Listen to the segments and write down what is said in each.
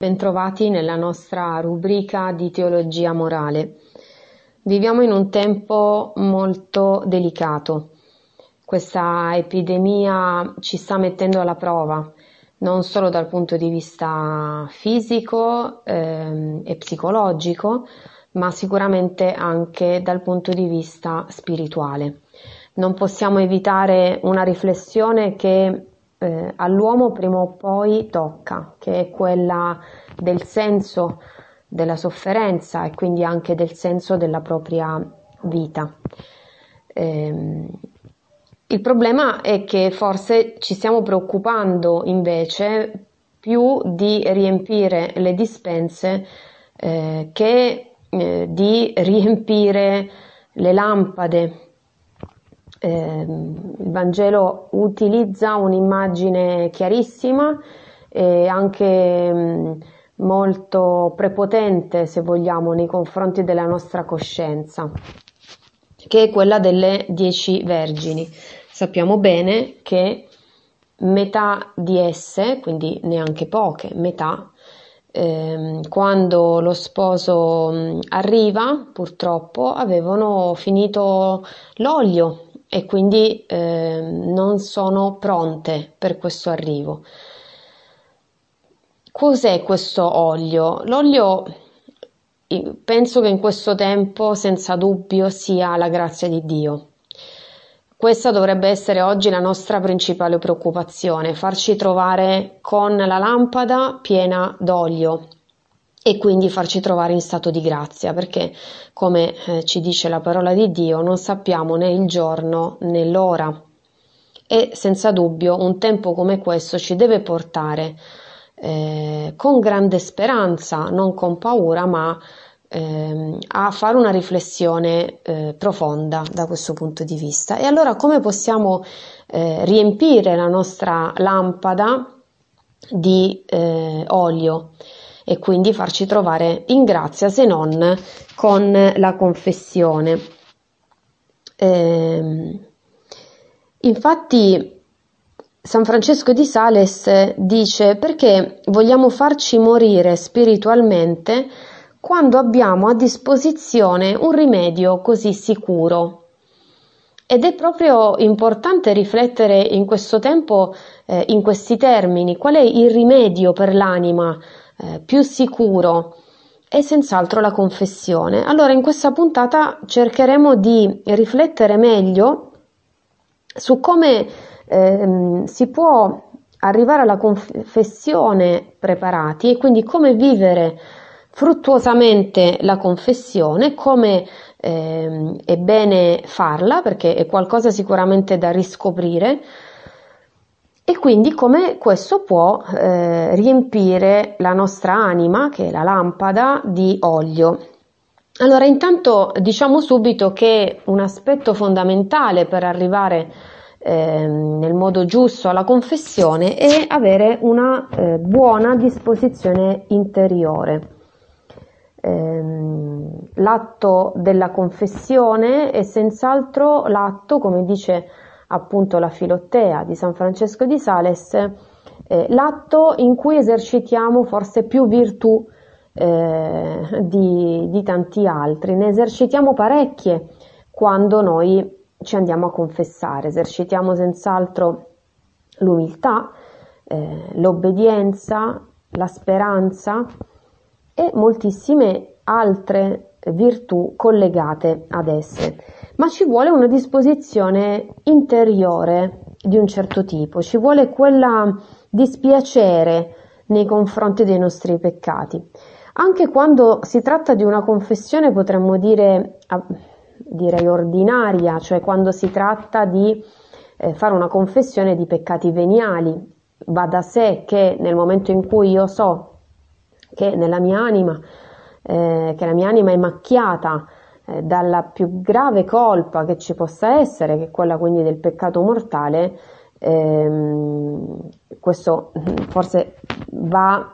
Bentrovati nella nostra rubrica di teologia morale. Viviamo in un tempo molto delicato. Questa epidemia ci sta mettendo alla prova, non solo dal punto di vista fisico e psicologico, ma sicuramente anche dal punto di vista spirituale. Non possiamo evitare una riflessione che all'uomo prima o poi tocca, che è quella del senso della sofferenza e quindi anche del senso della propria vita. Il problema è che forse ci stiamo preoccupando invece più di riempire le dispense che di riempire le lampade. Il Vangelo utilizza un'immagine chiarissima e anche molto prepotente, se vogliamo, nei confronti della nostra coscienza, che è quella delle 10 vergini. Sappiamo bene che metà di esse, quindi neanche poche, metà, quando lo sposo arriva, purtroppo avevano finito l'olio e quindi non sono pronte per questo arrivo. Cos'è questo olio? L'olio, penso che in questo tempo senza dubbio sia la grazia di Dio. Questa dovrebbe essere oggi la nostra principale preoccupazione, farci trovare con la lampada piena d'olio e quindi farci trovare in stato di grazia, perché come ci dice la parola di Dio non sappiamo né il giorno né l'ora e senza dubbio un tempo come questo ci deve portare con grande speranza, non con paura, ma a fare una riflessione profonda da questo punto di vista. E allora come possiamo riempire la nostra lampada di olio e quindi farci trovare in grazia se non con la confessione? Infatti San Francesco di Sales dice: perché vogliamo farci morire spiritualmente quando abbiamo a disposizione un rimedio così sicuro? Ed è proprio importante riflettere in questo tempo in questi termini. Qual è il rimedio per l'anima più sicuro? È senz'altro la confessione. Allora in questa puntata cercheremo di riflettere meglio su come si può arrivare alla confessione preparati e quindi come vivere fruttuosamente la confessione, come è bene farla perché è qualcosa sicuramente da riscoprire e quindi come questo può riempire la nostra anima, che è la lampada, di olio. Allora intanto diciamo subito che un aspetto fondamentale per arrivare nel modo giusto alla confessione è avere una buona disposizione interiore. L'atto della confessione è senz'altro l'atto, come dice appunto la Filottea di San Francesco di Sales, l'atto in cui esercitiamo forse più virtù di tanti altri. Ne esercitiamo parecchie quando noi ci andiamo a confessare. Esercitiamo senz'altro l'umiltà, l'obbedienza, la speranza e moltissime altre virtù collegate ad esse. Ma ci vuole una disposizione interiore di un certo tipo, ci vuole quella dispiacere nei confronti dei nostri peccati. Anche quando si tratta di una confessione, potremmo dire, direi ordinaria, cioè quando si tratta di fare una confessione di peccati veniali, va da sé che nel momento in cui io so che nella mia anima, che la mia anima è macchiata dalla più grave colpa che ci possa essere, che è quella quindi del peccato mortale, questo forse va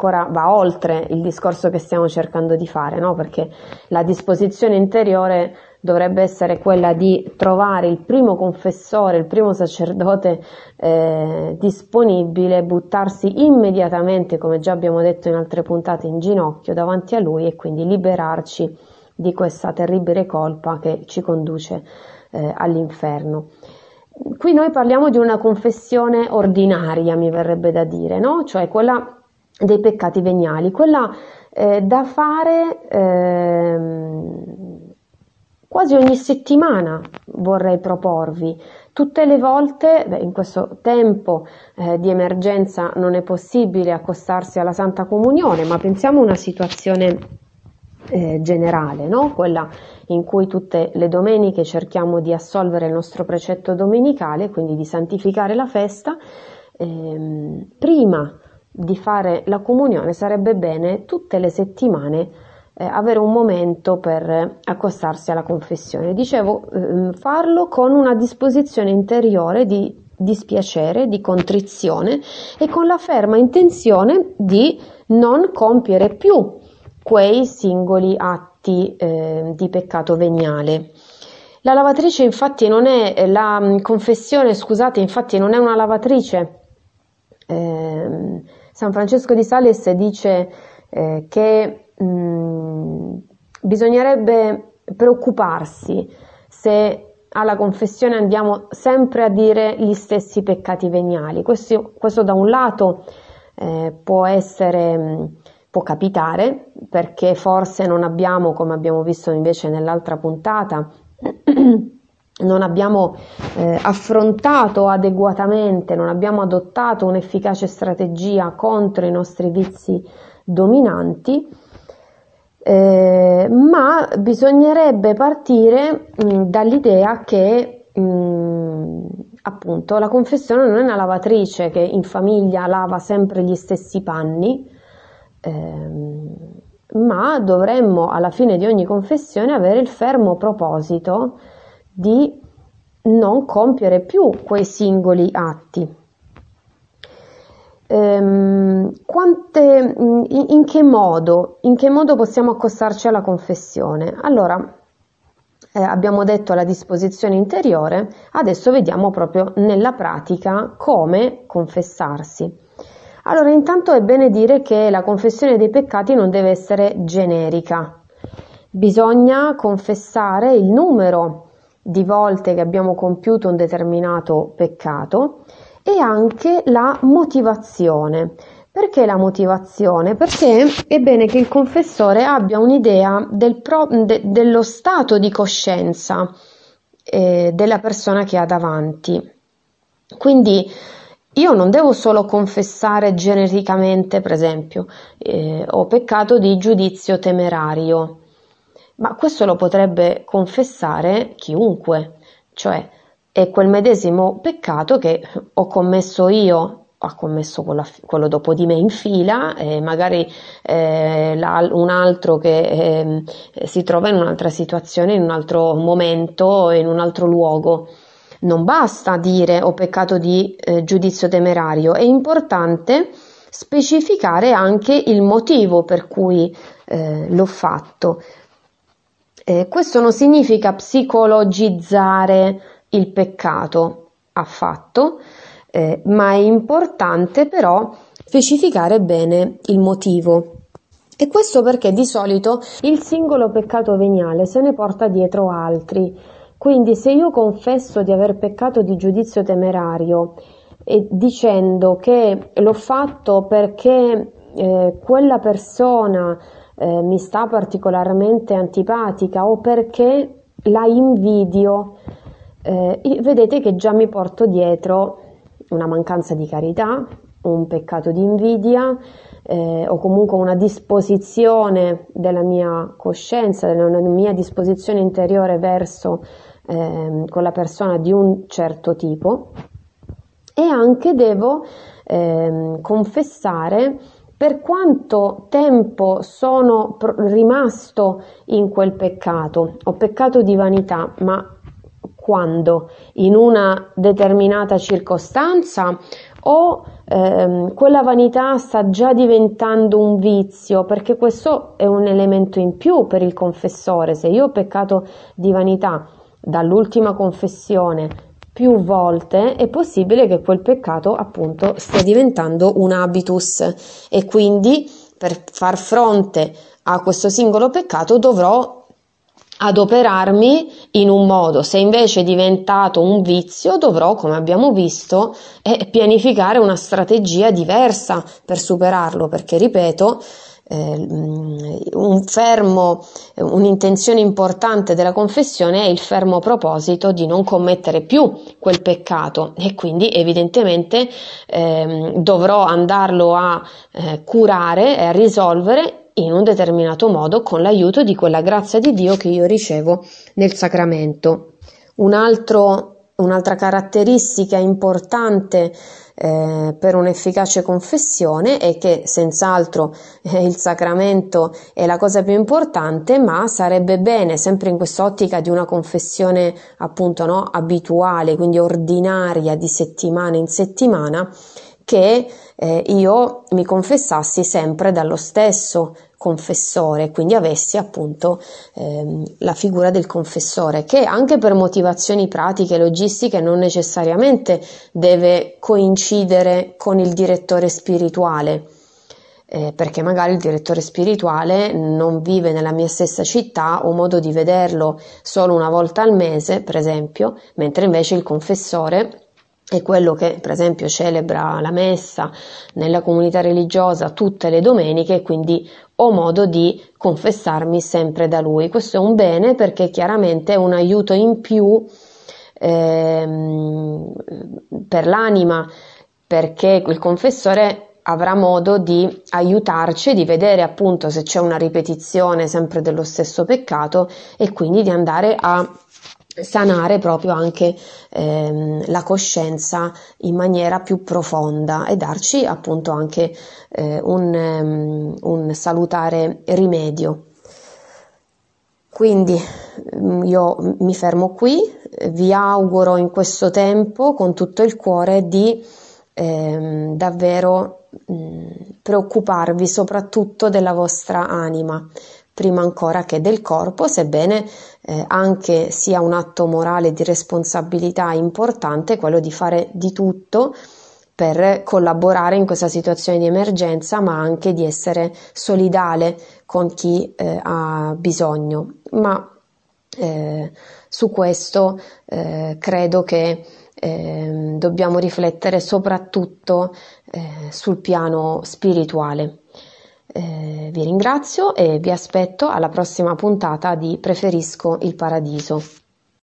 oltre il discorso che stiamo cercando di fare, no? Perché la disposizione interiore dovrebbe essere quella di trovare il primo confessore, il primo sacerdote disponibile, buttarsi immediatamente, come già abbiamo detto in altre puntate, in ginocchio davanti a lui e quindi liberarci di questa terribile colpa che ci conduce all'inferno. Qui noi parliamo di una confessione ordinaria, mi verrebbe da dire, no? Cioè quella dei peccati veniali, quella da fare quasi ogni settimana, vorrei proporvi. Tutte le volte, in questo tempo di emergenza non è possibile accostarsi alla Santa Comunione, ma pensiamo a una situazione generale, no? Quella in cui tutte le domeniche cerchiamo di assolvere il nostro precetto domenicale, quindi di santificare la festa. Prima di fare la comunione sarebbe bene tutte le settimane avere un momento per accostarsi alla confessione. Dicevo, farlo con una disposizione interiore di dispiacere, di contrizione e con la ferma intenzione di non compiere più quei singoli atti di peccato veniale. La lavatrice infatti non è, la confessione, scusate, infatti non è una lavatrice. San Francesco di Sales dice che bisognerebbe preoccuparsi se alla confessione andiamo sempre a dire gli stessi peccati veniali. Questo da un lato può capitare, perché forse non abbiamo, come abbiamo visto invece nell'altra puntata, non abbiamo affrontato adeguatamente, non abbiamo adottato un'efficace strategia contro i nostri vizi dominanti, ma bisognerebbe partire dall'idea che appunto la confessione non è una lavatrice che in famiglia lava sempre gli stessi panni, ma dovremmo alla fine di ogni confessione avere il fermo proposito di non compiere più quei singoli atti. In che modo possiamo accostarci alla confessione? Allora, abbiamo detto la disposizione interiore, adesso vediamo proprio nella pratica come confessarsi. Allora, intanto è bene dire che la confessione dei peccati non deve essere generica. Bisogna confessare il numero di volte che abbiamo compiuto un determinato peccato e anche la motivazione. Perché la motivazione? Perché è bene che il confessore abbia un'idea dello stato di coscienza della persona che ha davanti. Quindi io non devo solo confessare genericamente, per esempio, ho peccato di giudizio temerario, ma questo lo potrebbe confessare chiunque, cioè è quel medesimo peccato che ho commesso io, ha commesso quello dopo di me in fila, e magari un altro che si trova in un'altra situazione, in un altro momento, in un altro luogo. Non basta dire ho peccato di giudizio temerario, è importante specificare anche il motivo per cui l'ho fatto. Questo non significa psicologizzare il peccato affatto, ma è importante però specificare bene il motivo. E questo perché di solito il singolo peccato veniale se ne porta dietro altri. Quindi se io confesso di aver peccato di giudizio temerario dicendo che l'ho fatto perché quella persona mi sta particolarmente antipatica o perché la invidio, vedete che già mi porto dietro una mancanza di carità, un peccato di invidia o comunque una disposizione della mia coscienza, della mia disposizione interiore verso quella persona di un certo tipo, e anche devo confessare per quanto tempo sono rimasto in quel peccato. Ho peccato di vanità, ma quando? In una determinata circostanza o quella vanità sta già diventando un vizio, perché questo è un elemento in più per il confessore. Se io ho peccato di vanità dall'ultima confessione più volte, è possibile che quel peccato appunto stia diventando un habitus, e quindi per far fronte a questo singolo peccato dovrò adoperarmi in un modo. Se invece è diventato un vizio, dovrò, come abbiamo visto, pianificare una strategia diversa per superarlo, perché ripeto, un'intenzione importante della confessione è il fermo proposito di non commettere più quel peccato, e quindi evidentemente dovrò andarlo a curare e a risolvere in un determinato modo con l'aiuto di quella grazia di Dio che io ricevo nel sacramento. Un'altra caratteristica importante per un'efficace confessione è che senz'altro il sacramento è la cosa più importante, ma sarebbe bene, sempre in quest'ottica di una confessione appunto abituale, quindi ordinaria, di settimana in settimana, che io mi confessassi sempre dallo stesso confessore, quindi avessi appunto la figura del confessore, che anche per motivazioni pratiche e logistiche non necessariamente deve coincidere con il direttore spirituale, perché magari il direttore spirituale non vive nella mia stessa città, ho modo di vederlo solo una volta al mese, per esempio, mentre invece il confessore è quello che, per esempio, celebra la messa nella comunità religiosa tutte le domeniche, e quindi ho modo di confessarmi sempre da lui. Questo è un bene, perché chiaramente è un aiuto in più per l'anima, perché il confessore avrà modo di aiutarci, di vedere appunto se c'è una ripetizione sempre dello stesso peccato, e quindi di andare a sanare proprio anche la coscienza in maniera più profonda, e darci appunto anche un salutare rimedio. Quindi io mi fermo qui, vi auguro in questo tempo con tutto il cuore di davvero preoccuparvi soprattutto della vostra anima, prima ancora che del corpo, sebbene anche sia un atto morale di responsabilità importante quello di fare di tutto per collaborare in questa situazione di emergenza, ma anche di essere solidale con chi ha bisogno. Ma su questo credo che dobbiamo riflettere soprattutto sul piano spirituale. Vi ringrazio e vi aspetto alla prossima puntata di Preferisco il Paradiso.